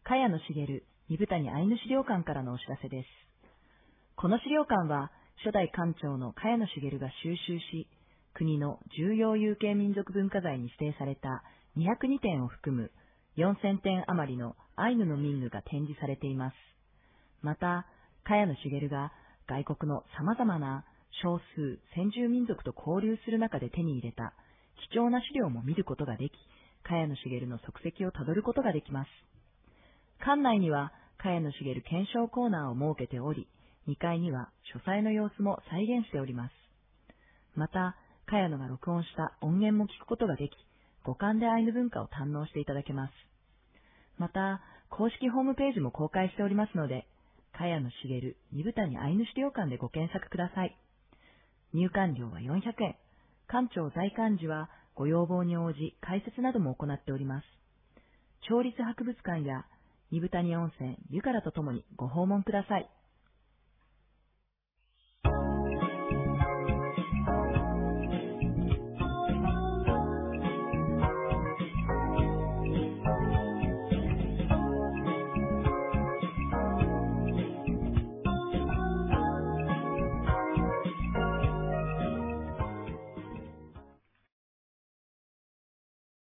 茅野茂二部谷アイヌ資料館からのお知らせです。この資料館は、初代館長の茅野茂が収集し、国の重要有形民族文化財に指定された202点を含む4000点余りのアイヌの民具が展示されています。また、茅野茂が外国の様々な少数先住民族と交流する中で手に入れた貴重な資料も見ることができ、茅野茂の足跡をたどることができます。館内には茅野茂検証コーナーを設けており、2階には書斎の様子も再現しております。また、茅野が録音した音源も聞くことができ、五感でアイヌ文化を堪能していただけます。また、公式ホームページも公開しておりますので、茅野茂二部谷アイヌ資料館でご検索ください。入館料は400円。館長在館時はご要望に応じ解説なども行っております。町立博物館や二部谷温泉湯からとともにご訪問ください。